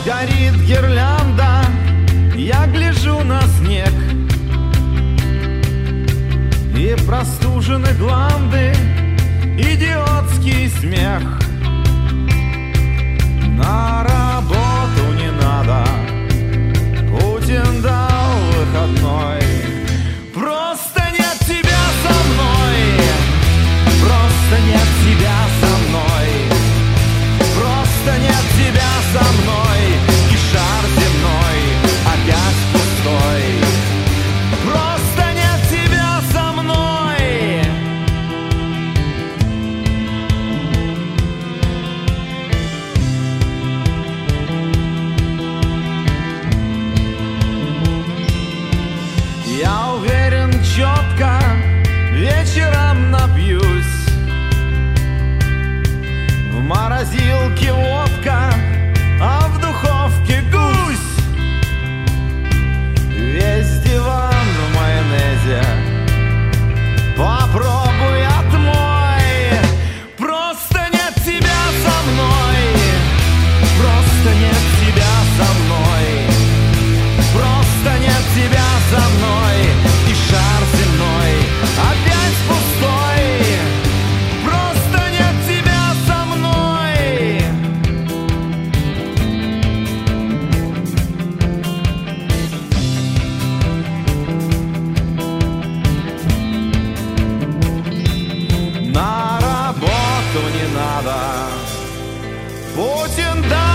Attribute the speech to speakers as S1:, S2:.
S1: Горит гирлянда, я гляжу на снег, и простужены гланды, идиотский смех. На работу не надо, Путин дал выходной. Просто нет тебя со мной, просто нет тебя со мной, просто нет тебя со мной, и шар земной опять пустой. Просто нет тебя со мной. Я уверен четко, вечером напьюсь. В морозилке водка, а в духовке гусь. Весь диван в майонезе, попробуй отмой. Просто нет тебя со мной, просто нет тебя со мной, просто нет тебя со мной, и шар земной опять пустой. Просто нет тебя со мной. На работу не надо, Путин да.